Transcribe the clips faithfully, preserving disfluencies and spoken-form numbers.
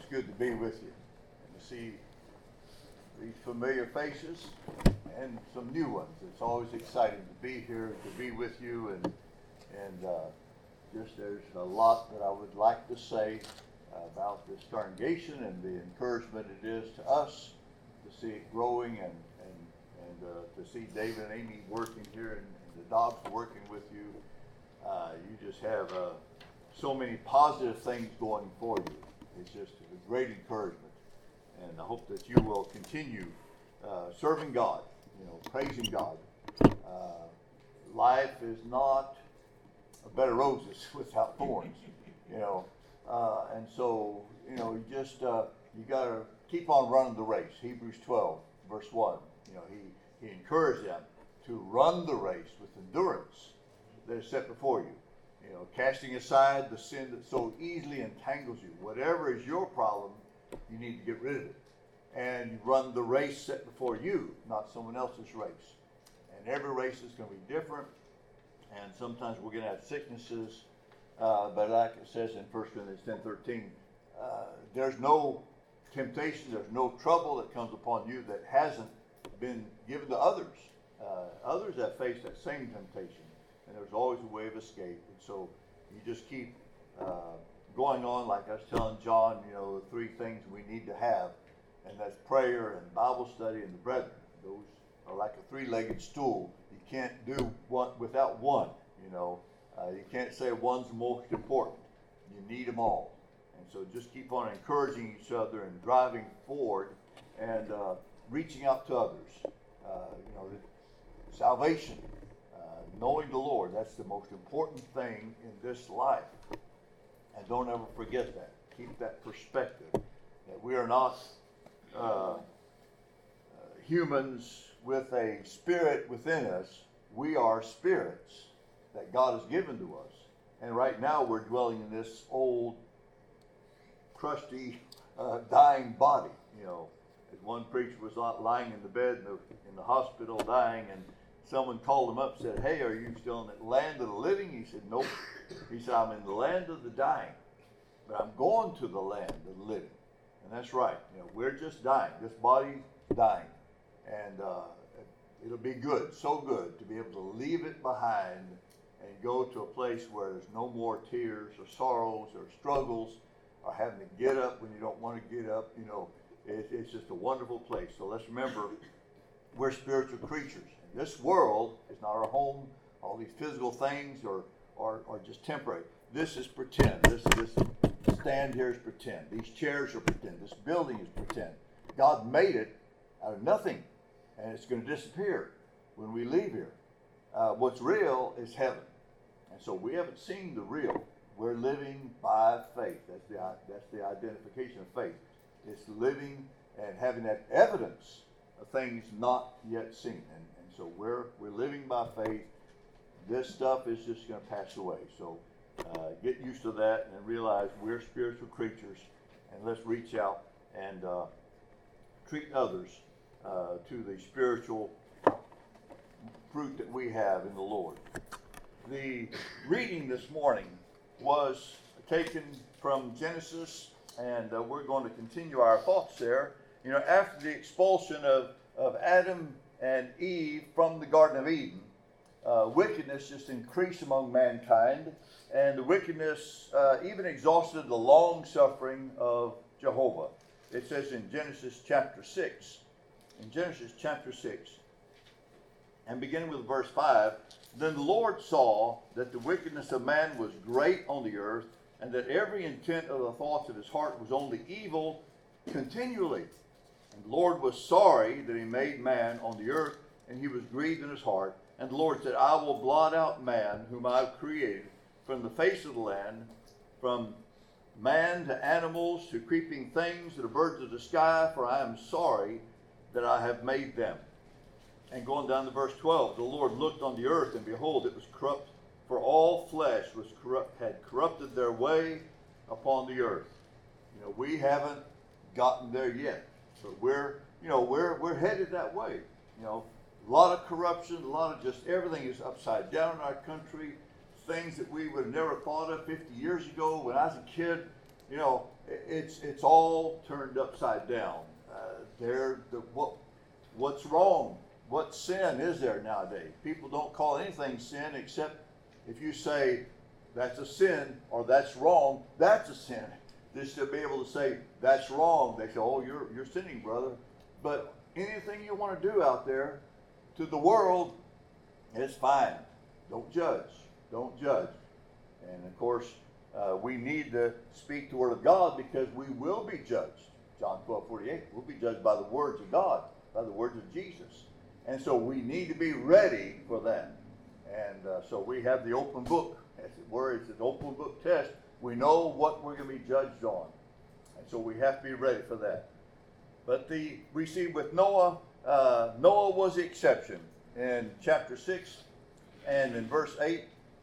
good to be with you and to see these familiar faces and some new ones. It's always exciting to be here, to be with you, and and uh, just there's a lot that I would like to say about this congregation and the encouragement it is to us to see it growing and and and uh, to see David and Amy working here and, and the Dobbs working with you. Uh, you just have uh, so many positive things going for you. It's just a great encouragement. And I hope that you will continue uh, serving God, you know, praising God. Uh, life is not a bed of roses without thorns, you know. Uh, and so, you know, you just, uh, you got to keep on running the race. Hebrews twelve, verse one. You know, he, he encouraged them to run the race with endurance that is set before you. You know, casting aside the sin that so easily entangles you. Whatever is your problem, you need to get rid of it. And you run the race set before you, not someone else's race. And every race is going to be different. And sometimes we're going to have sicknesses. Uh, but like it says in First Corinthians ten thirteen, uh, there's no temptation, there's no trouble that comes upon you that hasn't been given to others. Uh, others have faced that same temptation. And there's always a way of escape. And so you just keep uh, going on, like I was telling John, you know, the three things we need to have. And that's prayer and Bible study and the brethren. Those are like a three-legged stool. You can't do one without one, you know. Uh, you can't say one's most important. You need them all. And so just keep on encouraging each other and driving forward and uh, reaching out to others. Uh, you know, salvation, uh, knowing the Lord, that's the most important thing in this life. And don't ever forget that. Keep that perspective that we are not uh, uh, humans with a spirit within us. We are spirits that God has given to us. And right now we're dwelling in this old, crusty, uh, dying body. You know, as one preacher was lying in the bed in the, in the hospital dying, and someone called him up and said, "Hey, are you still in the land of the living?" He said, "Nope." He said, "I'm in the land of the dying, but I'm going to the land of the living." And that's right. You know, we're just dying. This body's dying. And uh, it'll be good, so good, to be able to leave it behind and go to a place where there's no more tears or sorrows or struggles or having to get up when you don't want to get up. You know, it, it's just a wonderful place. So let's remember, we're spiritual creatures. And this world is not our home. All these physical things are, are, are just temporary. This is pretend. This, this stand here is pretend. These chairs are pretend. This building is pretend. God made it out of nothing, and it's going to disappear when we leave here. Uh, what's real is heaven. And so we haven't seen the real. We're living by faith. That's the, that's the identification of faith. It's living and having that evidence of things not yet seen. And, and so we're, we're living by faith. This stuff is just going to pass away. So uh, get used to that and realize we're spiritual creatures. And let's reach out and uh, treat others uh, to the spiritual fruit that we have in the Lord. The reading this morning was taken from Genesis, and uh, we're going to continue our thoughts there. You know, after the expulsion of, of Adam and Eve from the Garden of Eden, uh, wickedness just increased among mankind, and the wickedness uh, even exhausted the long suffering of Jehovah. It says in Genesis chapter six, in Genesis chapter six, and beginning with verse five, "Then the Lord saw that the wickedness of man was great on the earth, and that every intent of the thoughts of his heart was only evil continually. And the Lord was sorry that he made man on the earth, and he was grieved in his heart. And the Lord said, I will blot out man, whom I have created, from the face of the land, from man to animals to creeping things to the birds of the sky, for I am sorry that I have made them." And going down to verse twelve, "The Lord looked on the earth, and behold, it was corrupt, for all flesh was corrupt, had corrupted their way upon the earth." You know, we haven't gotten there yet, but we're, you know, we're we're headed that way. You know, a lot of corruption, a lot of just everything is upside down in our country. Things that we would have never thought of fifty years ago. When I was a kid, you know, it's it's all turned upside down. Uh, there, the what what's wrong? What sin is there nowadays? People don't call anything sin except if you say that's a sin or that's wrong. That's a sin. Just to be able to say that's wrong, they say, "Oh, you're you're sinning, brother." But anything you want to do out there, to the world, it's fine. Don't judge. Don't judge. And of course, uh, we need to speak the word of God because we will be judged. John twelve forty-eight. We'll be judged by the words of God, by the words of Jesus. And so we need to be ready for that. And uh, so we have the open book, as it were. It's an open book test. We know what we're going to be judged on. And so we have to be ready for that. But the we see with Noah, uh, Noah was the exception in chapter six and in verse eight.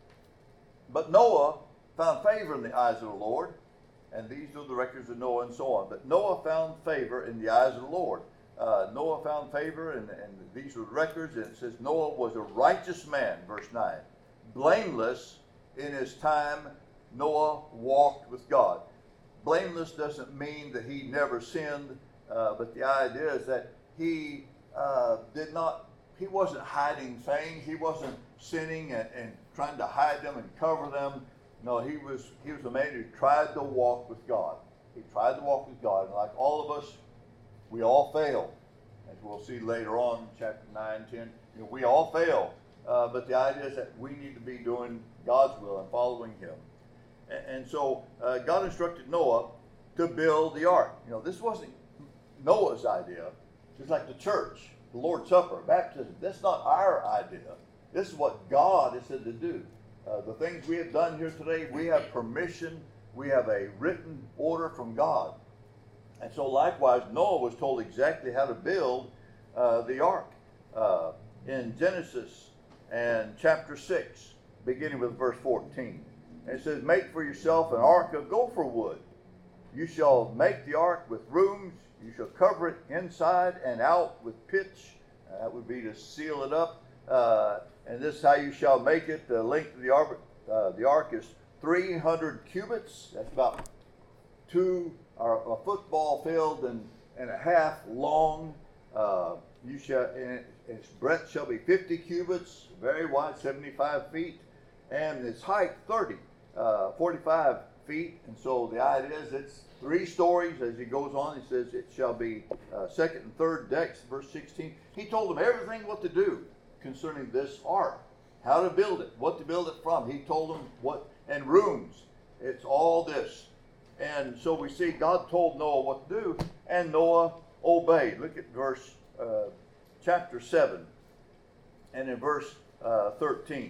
But Noah found favor in the eyes of the Lord. And these are the records of Noah and so on. But Noah found favor in the eyes of the Lord. Uh, Noah found favor, and, and these are the records. And it says Noah was a righteous man, verse nine. Blameless in his time, Noah walked with God. Blameless doesn't mean that he never sinned, uh, but the idea is that he uh, did not, he wasn't hiding things. He wasn't sinning and, and trying to hide them and cover them. No, he was he was a man who tried to walk with God. He tried to walk with God. And like all of us, we all fail. As we'll see later on in chapter nine, ten, you know, we all fail. Uh, but the idea is that we need to be doing God's will and following him. And, and so uh, God instructed Noah to build the ark. You know, this wasn't Noah's idea. Just like the church, the Lord's Supper, baptism. That's not our idea. This is what God has said to do. Uh, the things we have done here today, we have permission. We have a written order from God. And so likewise, Noah was told exactly how to build uh, the ark. Uh, in Genesis and chapter six, beginning with verse fourteen. And it says, "Make for yourself an ark of gopher wood. You shall make the ark with rooms. You shall cover it inside and out with pitch." Uh, that would be to seal it up. Uh, and this is how you shall make it. The length of the ark, uh, the ark is three hundred cubits. That's about two, or a football field and, and a half long. Uh, you shall, and its breadth shall be fifty cubits, very wide, seventy-five feet, and its height thirty, uh, forty-five feet. And so the idea is it's three stories. As he goes on, he says it shall be uh, second and third decks, verse sixteen. He told them everything what to do concerning this ark, how to build it, what to build it from. He told them what, and rooms. It's all this. And so we see God told Noah what to do, and Noah obeyed. Look at verse uh, chapter seven, and in verse uh, thirteen.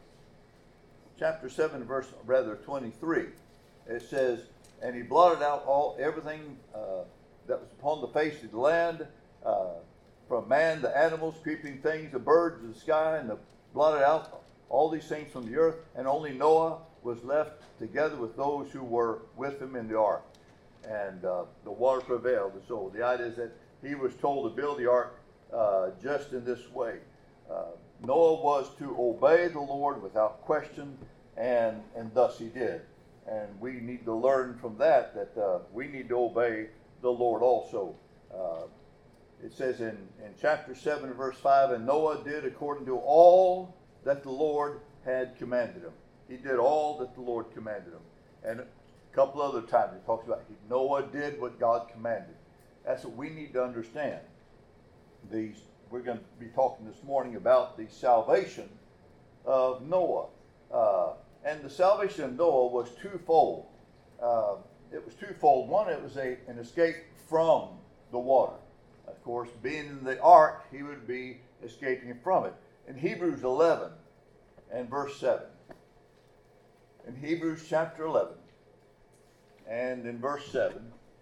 Chapter seven, verse rather twenty-three. It says, "And he blotted out all everything uh, that was upon the face of the land, uh, from man, the animals, creeping things, the birds of the sky, and the, blotted out all these things from the earth. And only Noah was left together with those who were with him in the ark. And uh, the water prevailed." And so the idea is that he was told to build the ark uh, just in this way. Uh, Noah was to obey the Lord without question, and, and thus he did. And we need to learn from that that uh, we need to obey the Lord also. Uh, it says in, in chapter seven, verse five, "And Noah did according to all that the Lord had commanded him." He did all that the Lord commanded him. And a couple other times it talks about Noah did what God commanded. That's what we need to understand. These, we're going to be talking this morning about the salvation of Noah. Uh, and the salvation of Noah was twofold. Uh, it was twofold. One, it was a, an escape from the water. Of course, being in the ark, he would be escaping from it. In Hebrews eleven and verse seven. In Hebrews chapter eleven and in verse seven.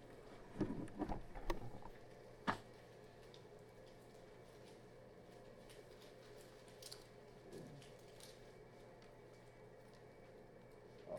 All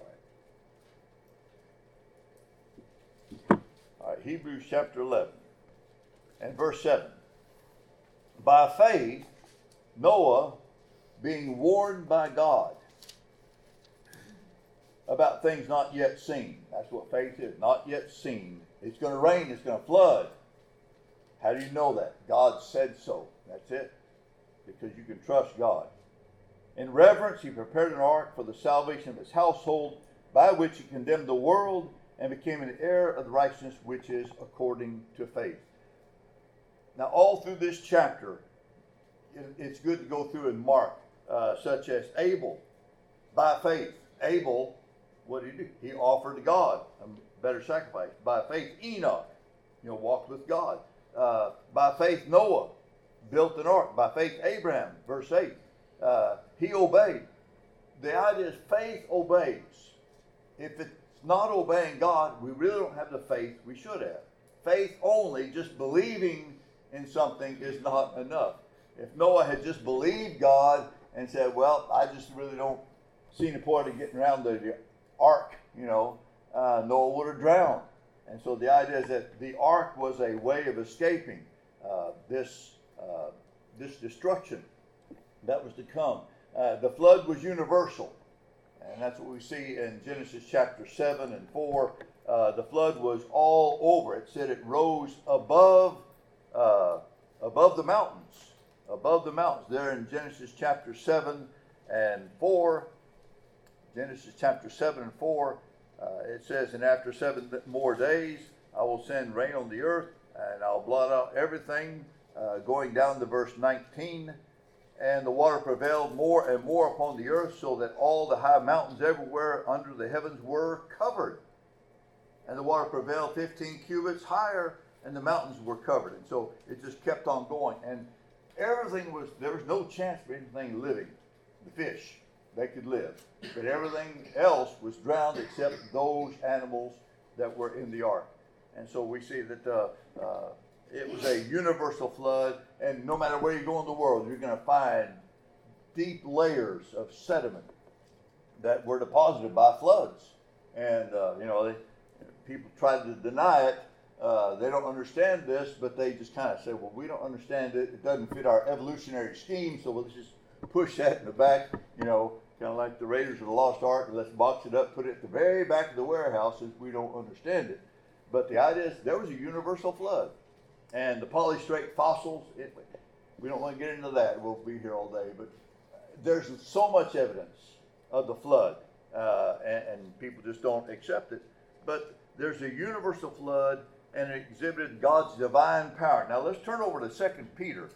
right. All right, Hebrews chapter eleven and verse seven. "By faith, Noah, being warned by God." about things not yet seen. That's what faith is, not yet seen. It's going to rain, it's going to flood. How do you know that? God said so. That's it. Because you can trust God. In reverence, he prepared an ark for the salvation of his household, by which he condemned the world and became an heir of the righteousness which is according to faith. Now, all through this chapter, it's good to go through and mark, uh, such as Abel, by faith. Abel, what did he do? He offered to God a better sacrifice. By faith, Enoch, you know, walked with God. Uh, by faith, Noah built an ark. By faith, Abraham, verse eight, uh, he obeyed. The idea is faith obeys. If it's not obeying God, we really don't have the faith we should have. Faith only, just believing in something, is not enough. If Noah had just believed God and said, well, I just really don't see the point of getting around the, the ark, you know, uh, Noah would have drowned. And so the idea is that the ark was a way of escaping uh, this, uh, this destruction that was to come. Uh, the flood was universal. And that's what we see in Genesis chapter seven and four. Uh, the flood was all over. It said it rose above, uh, above the mountains. Above the mountains. There in Genesis chapter seven and four. Genesis chapter seven and four. Uh, it says, and after seven more days, I will send rain on the earth, and I'll blot out everything. Uh, going down to verse nineteen. And the water prevailed more and more upon the earth, so that all the high mountains everywhere under the heavens were covered. And the water prevailed fifteen cubits higher, and the mountains were covered. And so it just kept on going. And everything was, there was no chance for anything living. The fish, they could live. But everything else was drowned except those animals that were in the ark. And so we see that uh, uh, it was a universal flood, and no matter where you go in the world, you're going to find deep layers of sediment that were deposited by floods. And, uh, you know, they, people try to deny it. Uh, they don't understand this, but they just kind of say, well, we don't understand it. It doesn't fit our evolutionary scheme, so let's just push that in the back, you know, kind of like the Raiders of the Lost Ark. Let's box it up, put it at the very back of the warehouse since we don't understand it. But the idea is there was a universal flood. And the polystrate fossils, it, we don't want to get into that. We'll be here all day. But there's so much evidence of the flood, uh, and, and people just don't accept it. But there's a universal flood, and it exhibited God's divine power. Now let's turn over to Second Peter.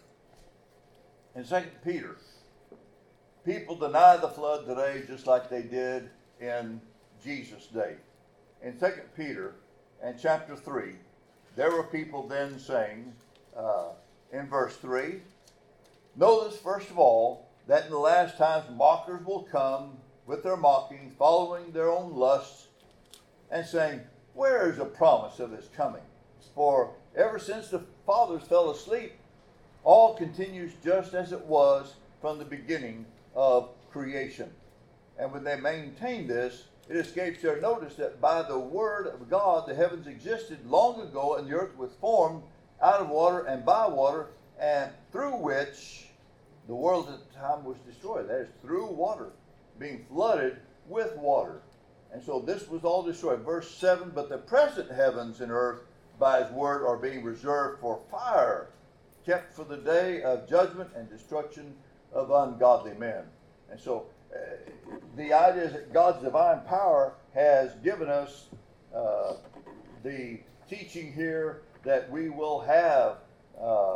In Second Peter, people deny the flood today just like they did in Jesus' day. In Second Peter and chapter three, there were people then saying, uh, in verse three, notice first of all that in the last times mockers will come with their mockings, following their own lusts, and saying, where is the promise of his coming? For ever since the fathers fell asleep, all continues just as it was from the beginning of creation. And when they maintain this, it escapes their notice that by the word of God the heavens existed long ago, and the earth was formed out of water and by water, and through which the world at the time was destroyed. That is, through water, being flooded with water. And so this was all destroyed. Verse seven, but the present heavens and earth by his word are being reserved for fire, kept for the day of judgment and destruction of ungodly men. And so uh, the idea is that God's divine power has given us uh, the teaching here that we will have uh,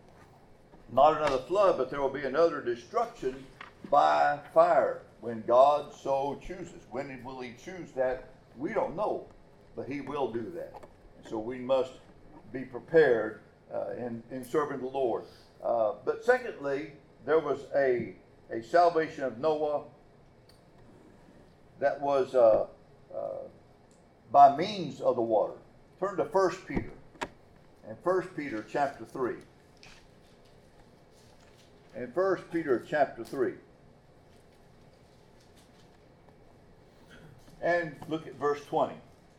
not another flood, but there will be another destruction by fire when God so chooses. When will he choose that? We don't know, but he will do that. And so we must be prepared uh, in, in serving the Lord. Uh, but secondly, there was a, a salvation of Noah that was uh, uh, by means of the water. Turn to First Peter. In First Peter chapter three. In First Peter chapter three. And look at verse twenty.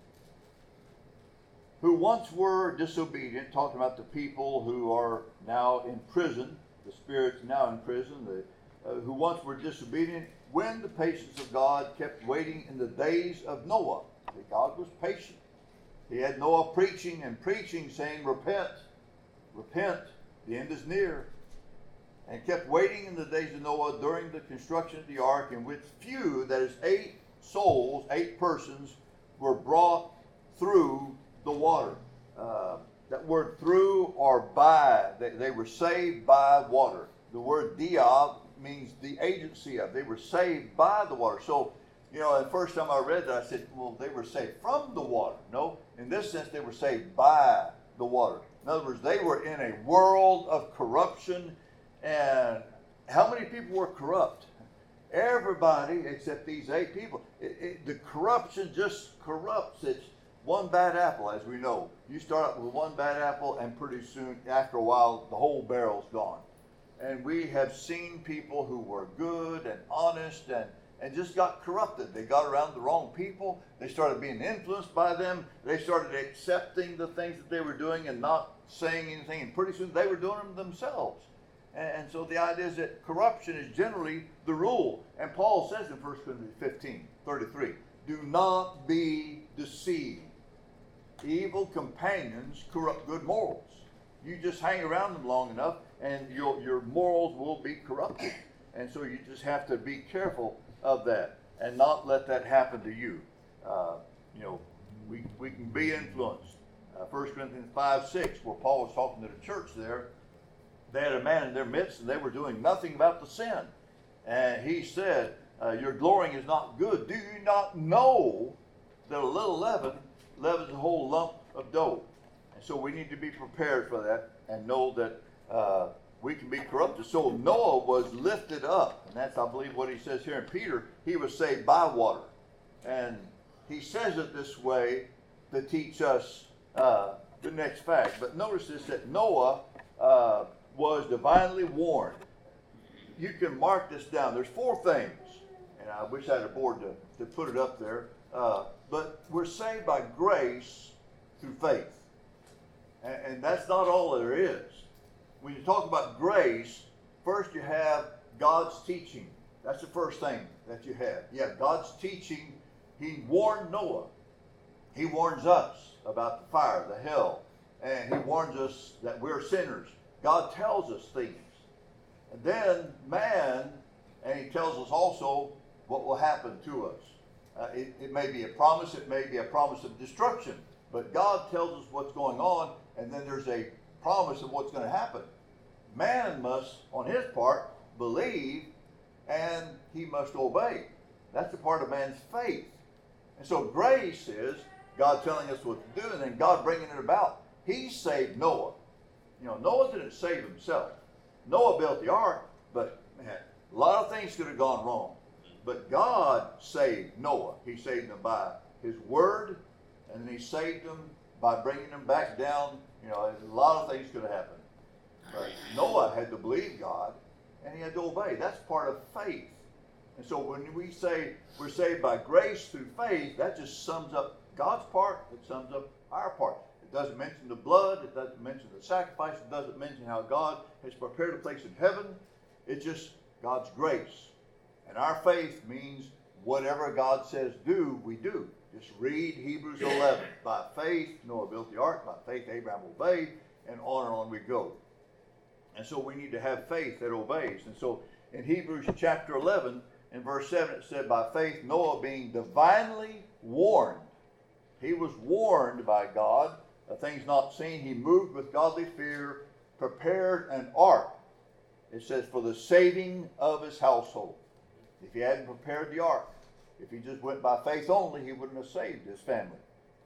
Who once were disobedient, talking about the people who are now in prison, the spirits now in prison, the, uh, who once were disobedient, when the patience of God kept waiting in the days of Noah. God was patient. He had Noah preaching and preaching, saying, repent, repent, the end is near. And kept waiting in the days of Noah during the construction of the ark, in which few, that is eight souls, eight persons, were brought through the water. Uh, that word through or by, they, they were saved by water. The word dia means the agency of. They were saved by the water. So, you know, the first time I read that, I said, well, they were saved from the water. No, in this sense, they were saved by the water. In other words, they were in a world of corruption. And how many people were corrupt? Everybody except these eight people. It, it, the corruption just corrupts. It's one bad apple, as we know. You start out with one bad apple, and pretty soon, after a while, the whole barrel's gone. And we have seen people who were good and honest and, and just got corrupted. They got around the wrong people. They started being influenced by them. They started accepting the things that they were doing and not saying anything. And pretty soon, they were doing them themselves. And so the idea is that corruption is generally the rule. And Paul says in First Corinthians fifteen, thirty-three, do not be deceived. Evil companions corrupt good morals. You just hang around them long enough and your, your morals will be corrupted. And so you just have to be careful of that and not let that happen to you. Uh, you know, we, we can be influenced. Uh, First Corinthians five, six, where Paul was talking to the church there, they had a man in their midst and they were doing nothing about the sin. And he said, uh, your glorying is not good. Do you not know that a little leaven leavens a whole lump of dough? And so we need to be prepared for that and know that uh, we can be corrupted. So Noah was lifted up. And that's, I believe, what he says here in Peter. He was saved by water. And he says it this way to teach us uh, the next fact. But notice this, that Noah uh, was divinely warned. You can mark this down. There's four things, and I wish I had a board to, to put it up there. Uh, but we're saved by grace through faith. And, and that's not all there is. When you talk about grace, first you have God's teaching. That's the first thing that you have. You have God's teaching. He warned Noah. He warns us about the fire, the hell. And he warns us that we're sinners. God tells us things. And then man, and he tells us also what will happen to us. Uh, it, it may be a promise, it may be a promise of destruction, but God tells us what's going on, and then there's a promise of what's going to happen. Man must, on his part, believe, and he must obey. That's a part of man's faith. And so grace is God telling us what to do, and then God bringing it about. He saved Noah. You know, Noah didn't save himself. Noah built the ark, but man, a lot of things could have gone wrong. But God saved Noah. He saved him by his word, and then he saved him by bringing him back down. You know, a lot of things could have happened. But Noah had to believe God, and he had to obey. That's part of faith. And so when we say we're saved by grace through faith, that just sums up God's part. It sums up our part. It doesn't mention the blood. It doesn't mention the sacrifice. It doesn't mention how God has prepared a place in heaven. It's just God's grace. And our faith means whatever God says do, we do. Just read Hebrews eleven. By faith, Noah built the ark. By faith, Abraham obeyed. And on and on we go. And so we need to have faith that obeys. And so in Hebrews chapter eleven, in verse seven, it said, by faith, Noah being divinely warned. He was warned by God of things not seen. He moved with godly fear, prepared an ark. It says, for the saving of his household. If he hadn't prepared the ark, if he just went by faith only, he wouldn't have saved his family.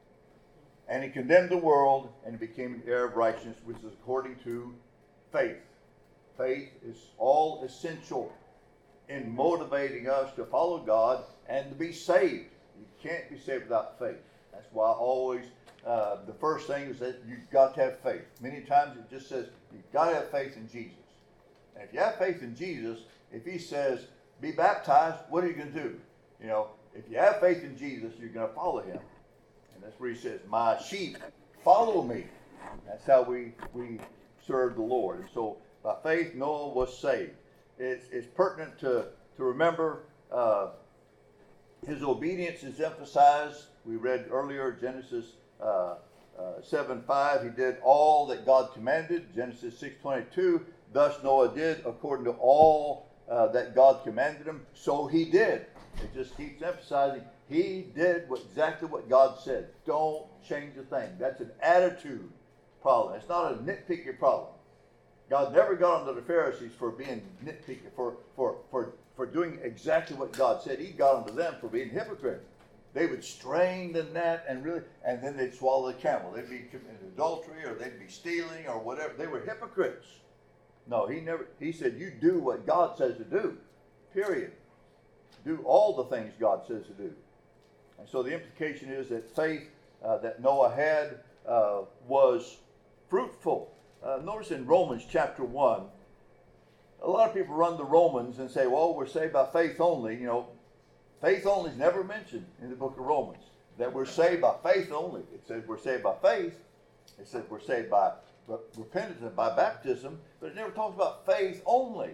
And he condemned the world, and he became an heir of righteousness, which is according to faith. Faith is all essential in motivating us to follow God and to be saved. You can't be saved without faith. That's why always uh, the first thing is that you've got to have faith. Many times it just says you've got to have faith in Jesus. And if you have faith in Jesus, if he says, be baptized, what are you going to do? You know, if you have faith in Jesus, you're going to follow him. And that's where he says, my sheep follow me. That's how we, we serve the Lord. And so by faith, Noah was saved. It's, it's pertinent to, to remember Uh, his obedience is emphasized. We read earlier Genesis uh, uh, seven five. He did all that God commanded. Genesis six twenty-two. Thus Noah did according to all uh, that God commanded him. So he did. It just keeps emphasizing he did what, exactly what God said. Don't change a thing. That's an attitude problem. It's not a nitpicky problem. God never got onto the Pharisees for being nitpicky, for, for, for, for doing exactly what God said. He got onto them for being hypocrites. They would strain the net and really, and then they'd swallow the camel. They'd be committing adultery or they'd be stealing or whatever. They were hypocrites. No, he never, he said, you do what God says to do, period. Do all the things God says to do. And so the implication is that faith uh, that Noah had uh, was fruitful. Uh, notice in Romans chapter one, a lot of people run to Romans and say, well, we're saved by faith only. You know, faith only is never mentioned in the book of Romans. That we're saved by faith only. It says we're saved by faith. It says we're saved by repentance and by baptism. But it never talks about faith only.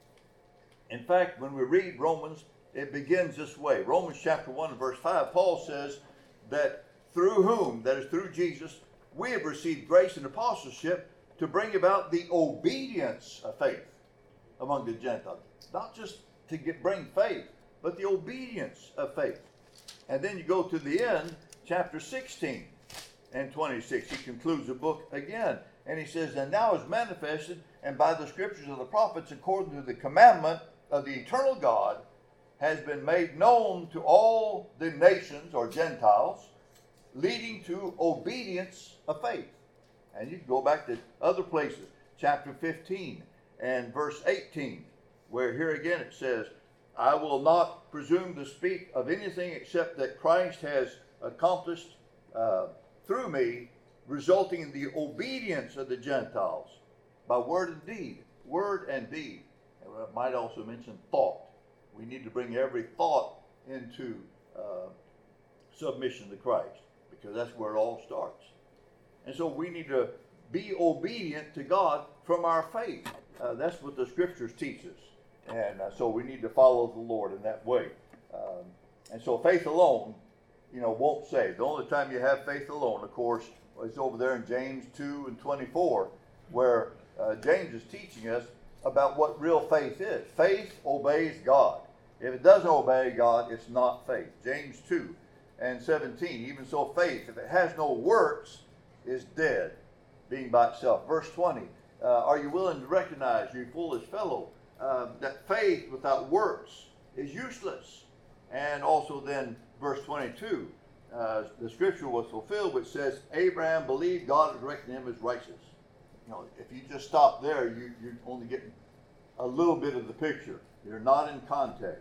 In fact, when we read Romans, it begins this way. Romans chapter one and verse five, Paul says that through whom, that is through Jesus, we have received grace and apostleship to bring about the obedience of faith among the Gentiles. Not just to get bring faith, but the obedience of faith. And then you go to the end, chapter sixteen and twenty-six. He concludes the book again. And he says, and now is manifested, and by the scriptures of the prophets, according to the commandment of the eternal God, has been made known to all the nations or Gentiles, leading to obedience of faith. And you can go back to other places, chapter fifteen and verse eighteen, where here again it says, I will not presume to speak of anything except that Christ has accomplished uh, through me, resulting in the obedience of the Gentiles by word and deed. Word and deed. And I might also mention thought. We need to bring every thought into uh, submission to Christ, because that's where it all starts. And so we need to be obedient to God from our faith. Uh, that's what the scriptures teach us. And uh, so we need to follow the Lord in that way. Um, and so faith alone, you know, won't save. The only time you have faith alone, of course, is over there in James two and twenty-four, where uh, James is teaching us about what real faith is. Faith obeys God. If it doesn't obey God, it's not faith. James two and seventeen, even so faith, if it has no works, is dead, being by itself. Verse twenty, uh, are you willing to recognize, you foolish fellow, uh, that faith without works is useless? And also then, verse twenty-two, uh, the scripture was fulfilled, which says, Abraham believed God and reckoned him as righteous. You know, if you just stop there, you, you're only getting a little bit of the picture. You're not in context.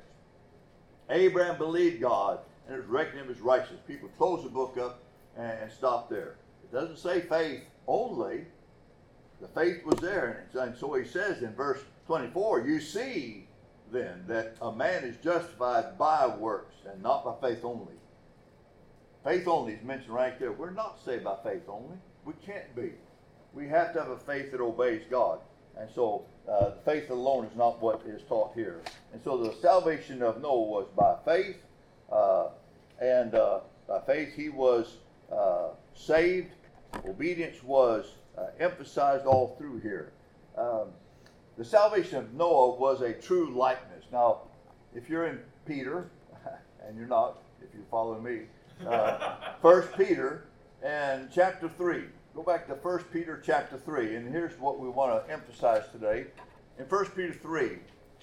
Abraham believed God and it was reckoned him as righteous. People close the book up and, and stop there. It doesn't say faith only. The faith was there. And, and so he says in verse twenty-four, you see then that a man is justified by works and not by faith only. Faith only is mentioned right there. We're not saved by faith only. We can't be. We have to have a faith that obeys God. And so uh, faith alone is not what is taught here. And so the salvation of Noah was by faith. Uh, and uh, by faith he was uh, saved. Obedience was uh, emphasized all through here. Um, the salvation of Noah was a true likeness. Now, if you're in Peter, and you're not, if you're following me, uh, First Peter and chapter three. Go back to First Peter chapter three, and here's what we want to emphasize today. In First Peter three,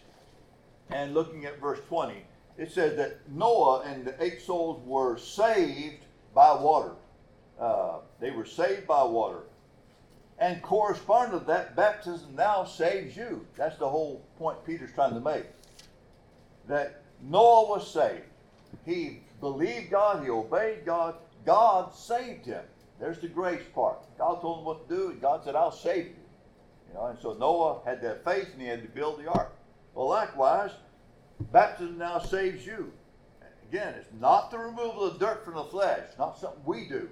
and looking at verse twenty, it says that Noah and the eight souls were saved by water. Uh, they were saved by water. And corresponding to that, baptism now saves you. That's the whole point Peter's trying to make. That Noah was saved. He believed God, he obeyed God, God saved him. There's the grace part. God told him what to do, and God said, I'll save you. You know, and so Noah had that faith, and he had to build the ark. Well, likewise, baptism now saves you. Again, it's not the removal of dirt from the flesh. It's not something we do.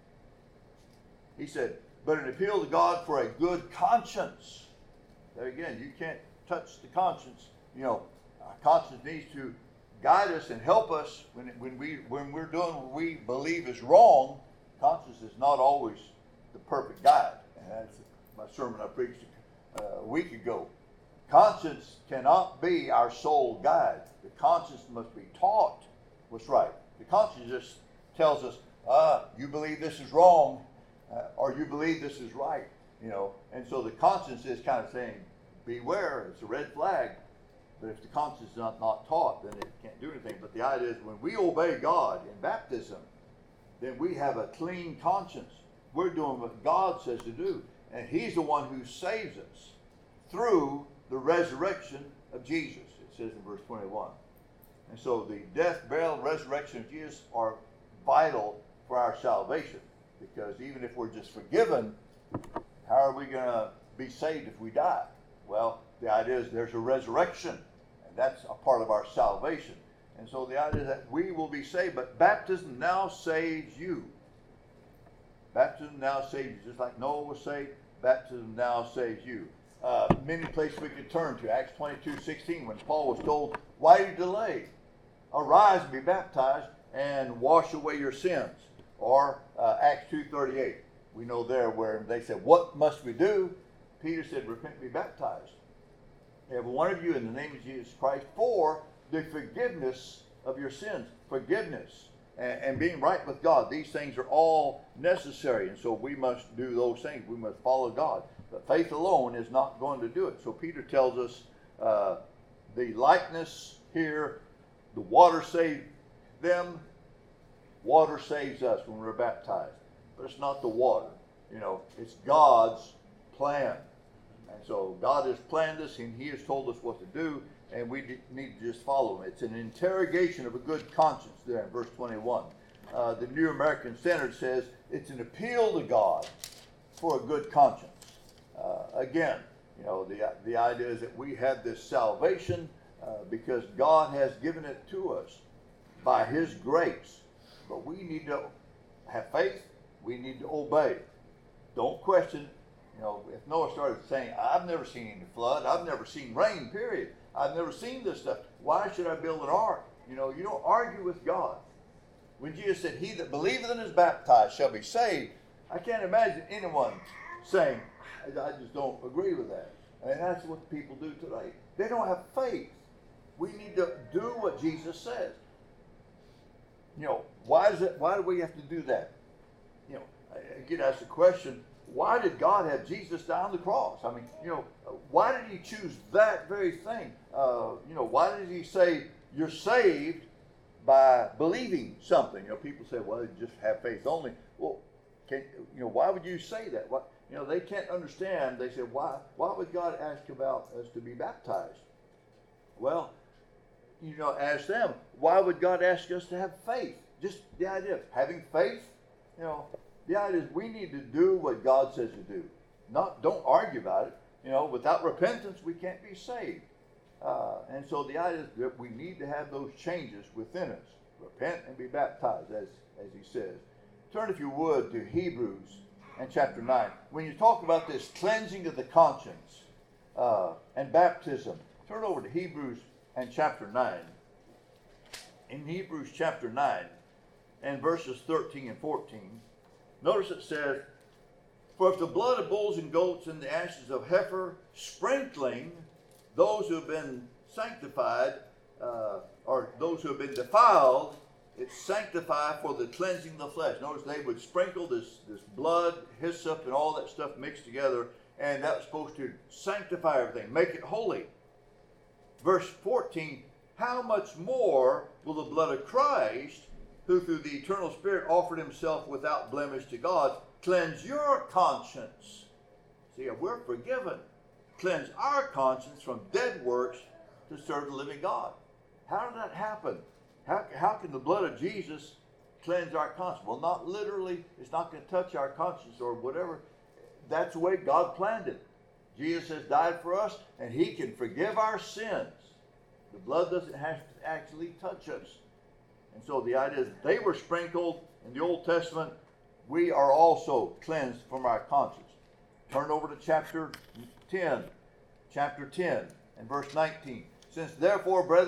He said, but an appeal to God for a good conscience. There again, you can't touch the conscience. You know, our conscience needs to guide us and help us when, when, we, when we're doing what we believe is wrong. Conscience is not always the perfect guide. And that's my sermon I preached a week ago. Conscience cannot be our sole guide. The conscience must be taught what's right. The conscience just tells us, ah, you believe this is wrong, uh, or you believe this is right, you know. And so the conscience is kind of saying, beware, it's a red flag. But if the conscience is not, not taught, then it can't do anything. But the idea is when we obey God in baptism, then we have a clean conscience. We're doing what God says to do. And He's the one who saves us through the resurrection of Jesus, it says in verse twenty-one. And so the death, burial, and resurrection of Jesus are vital for our salvation. Because even if we're just forgiven, how are we going to be saved if we die? Well, the idea is there's a resurrection, and that's a part of our salvation. And so the idea is that we will be saved, but baptism now saves you. Baptism now saves you. Just like Noah was saved, baptism now saves you. Uh, many places we could turn to. Acts twenty-two sixteen, when Paul was told, why do you delay? Arise and be baptized and wash away your sins. Or uh, Acts two thirty-eight. We know there where they said, what must we do? Peter said, repent and be baptized, every one of you, in the name of Jesus Christ, for the forgiveness of your sins. Forgiveness and, and being right with God. These things are all necessary. And so we must do those things. We must follow God. But faith alone is not going to do it. So Peter tells us uh, the likeness here, the water saved them. Water saves us when we're baptized. But it's not the water. You know, it's God's plan. And so God has planned this, and He has told us what to do, and we need to just follow Him. It's an interrogation of a good conscience there in verse twenty-one. Uh, the New American Standard says it's an appeal to God for a good conscience. Uh, again, you know, the, the idea is that we have this salvation uh, because God has given it to us by His grace. But we need to have faith. We need to obey. Don't question it. You know, if Noah started saying, I've never seen any flood, I've never seen rain, period. I've never seen this stuff. Why should I build an ark? You know, you don't argue with God. When Jesus said, he that believeth and is baptized shall be saved, I can't imagine anyone saying, I just don't agree with that. And that's what people do today. They don't have faith. We need to do what Jesus says. You know, why is it, why do we have to do that? You know, I get asked the question, why did God have Jesus die on the cross? I mean, you know, why did He choose that very thing? Uh, you know, why did He say you're saved by believing something? You know, people say, well, you just have faith only. Well, can, you know, why would you say that? Why, you know, they can't understand. They say, why, why would God ask about us to be baptized? Well, you know, ask them, why would God ask us to have faith? Just the idea of having faith, you know, the idea is we need to do what God says to do. Not, don't argue about it. You know, without repentance, we can't be saved. Uh, and so the idea is that we need to have those changes within us. Repent and be baptized, as, as he says. Turn, if you would, to Hebrews and chapter nine. When you talk about this cleansing of the conscience uh, and baptism, turn over to Hebrews and chapter nine. In Hebrews chapter nine and verses thirteen and fourteen, notice it says, for if the blood of bulls and goats and the ashes of heifer, sprinkling those who have been sanctified, uh, or those who have been defiled, it's sanctified for the cleansing of the flesh. Notice they would sprinkle this, this blood, hyssop, and all that stuff mixed together, and that was supposed to sanctify everything, make it holy. Verse fourteen, how much more will the blood of Christ, who through the eternal Spirit offered himself without blemish to God, cleanse your conscience? See, we're forgiven. Cleanse our conscience from dead works to serve the living God. How did that happen? How, how can the blood of Jesus cleanse our conscience? Well, not literally. It's not going to touch our conscience or whatever. That's the way God planned it. Jesus has died for us, and he can forgive our sins. The blood doesn't have to actually touch us. And so the idea is they were sprinkled in the Old Testament. We are also cleansed from our conscience. Turn over to chapter ten. Chapter ten and verse nineteen. Since therefore, brethren,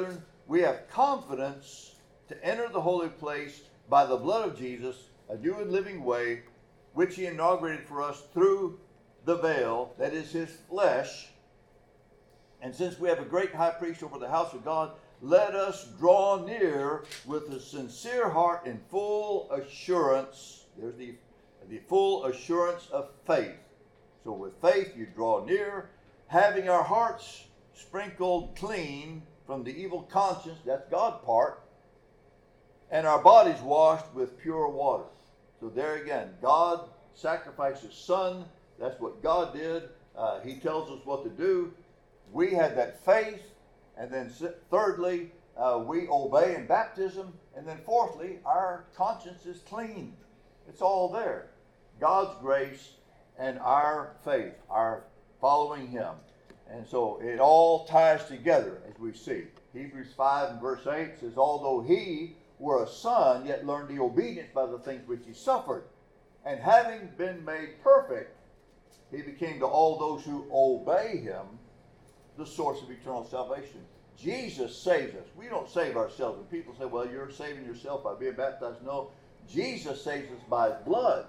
we have confidence to enter the holy place by the blood of Jesus, a new and living way, which he inaugurated for us through the veil, that is his flesh. And since we have a great high priest over the house of God, let us draw near with a sincere heart and full assurance. There's the, the full assurance of faith. So with faith you draw near, having our hearts sprinkled clean from the evil conscience, that's God's part, and our bodies washed with pure water. So there again, God sacrificed his son. That's what God did. Uh, he tells us what to do. We had that faith. And then thirdly, uh, we obey in baptism. And then fourthly, our conscience is clean. It's all there. God's grace and our faith, our following him. And so it all ties together as we see. Hebrews five and verse eight says, although he were a son, yet learned the obedience by the things which he suffered. And having been made perfect, he became to all those who obey him the source of eternal salvation. Jesus saves us. We don't save ourselves. When people say, well, you're saving yourself by being baptized. No, Jesus saves us by his blood.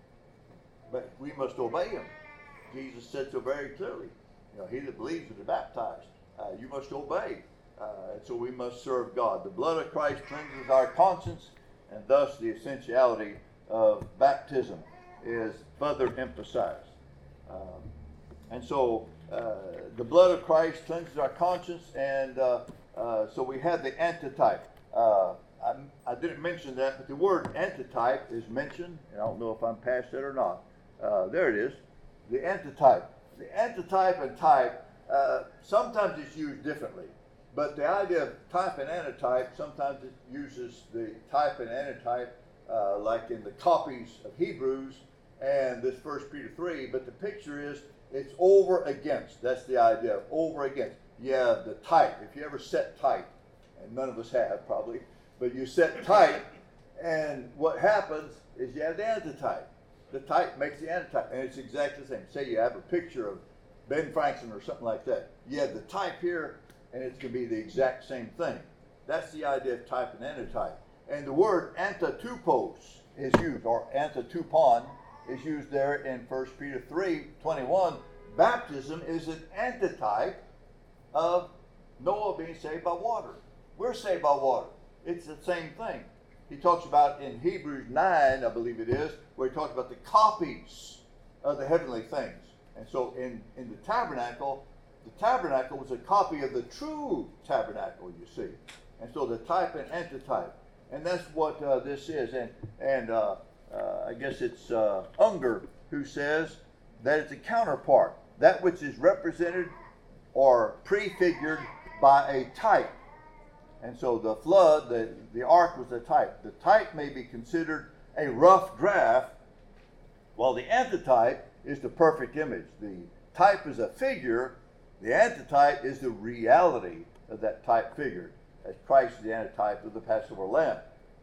But we must obey him. Jesus said so very clearly. You know, he that believes is baptized. Uh, you must obey. Uh, and so we must serve God. The blood of Christ cleanses our conscience, and thus the essentiality of baptism is further emphasized. Um, and so uh, the blood of Christ cleanses our conscience, and uh, uh, so we have the antitype. Uh, I, I didn't mention that, but the word antitype is mentioned, and I don't know if I'm past that or not. Uh, there it is, the antitype. The antitype and type, uh, sometimes it's used differently, but the idea of type and antitype, sometimes it uses the type and antitype, uh, like in the copies of Hebrews and this First Peter three, but the picture is it's over against. That's the idea of over against. You have the type. If you ever set type, and none of us have probably, but you set type, and what happens is you have the antitype. The type makes the antitype, and it's exactly the same. Say you have a picture of Ben Franklin or something like that. You have the type here, and it's going to be the exact same thing. That's the idea of type and antitype. And the word antatupos is used, or antatupon is used there in First Peter three twenty-one. Baptism is an antitype of Noah being saved by water. We're saved by water. It's the same thing. He talks about in Hebrews nine, I believe it is, where he talks about the copies of the heavenly things. And so in, in the tabernacle, the tabernacle was a copy of the true tabernacle, you see. And so the type and antitype. And that's what uh, this is. And, and uh, uh, I guess it's uh, Unger who says that it's a counterpart, that which is represented or prefigured by a type. And so the flood, the, the ark was a type. The type may be considered a rough draft, while the antitype is the perfect image. The type is a figure, the antitype is the reality of that type figure, as Christ is the antitype of the Passover lamb.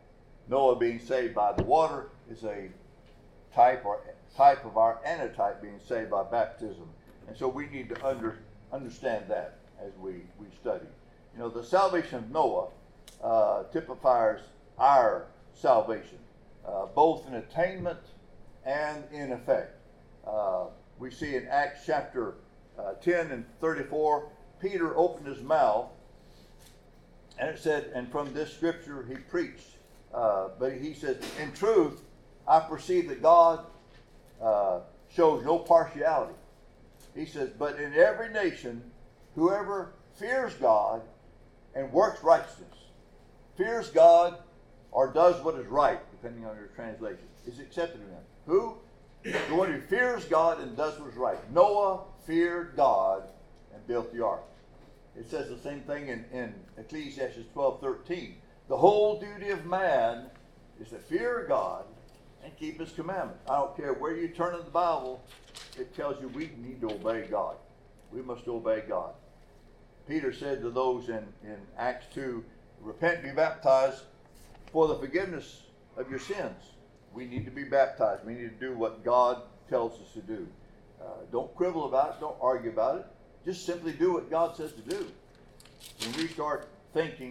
Noah being saved by the water is a type or type of our antitype being saved by baptism. And so we need to under, understand that as we, we study. You know, the salvation of Noah uh, typifies our salvation, uh, both in attainment and in effect. Uh, we see in Acts chapter uh, ten and thirty-four, Peter opened his mouth, and it said, and from this scripture he preached. Uh, but he said, in truth, I perceive that God uh, shows no partiality. He says, but in every nation, whoever fears God and works righteousness, fears God or does what is right, depending on your translation, is accepted in him. Who? The one who fears God and does what is right. Noah feared God and built the ark. It says the same thing in, in Ecclesiastes twelve thirteen. The whole duty of man is to fear God and keep his commandments. I don't care where you turn in the Bible, it tells you we need to obey God. We must obey God. Peter said to those in, in Acts two, repent and be baptized for the forgiveness of your sins. We need to be baptized. We need to do what God tells us to do. Uh, don't quibble about it. Don't argue about it. Just simply do what God says to do. When we start thinking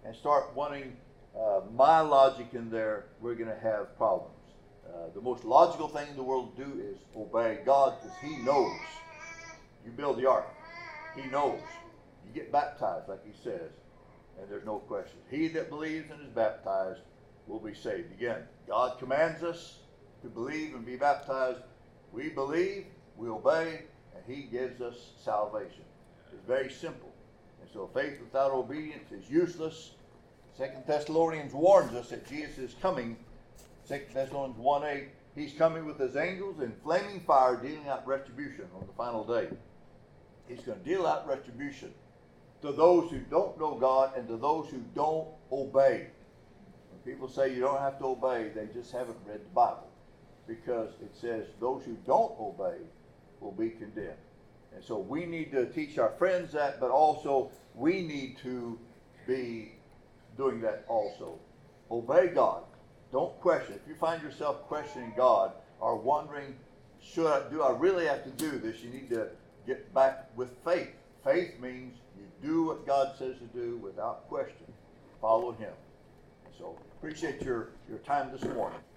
and start wanting uh, my logic in there, we're going to have problems. Uh, the most logical thing in the world to do is obey God, because He knows. You build the ark. He knows. You get baptized, like He says, and there's no question. He that believes and is baptized will be saved. Again, God commands us to believe and be baptized. We believe, we obey, and He gives us salvation. It's very simple. And so faith without obedience is useless. Second Thessalonians warns us that Jesus is coming. Second Thessalonians one eight, He's coming with His angels in flaming fire, dealing out retribution on the final day. He's going to deal out retribution to those who don't know God and to those who don't obey. When people say you don't have to obey, they just haven't read the Bible, because it says those who don't obey will be condemned. And so we need to teach our friends that, but also we need to be doing that also. Obey God. Don't question. If you find yourself questioning God or wondering, should I, do I really have to do this? You need to get back with faith. Faith means you do what God says to do without question. Follow Him. So appreciate your, your time this morning.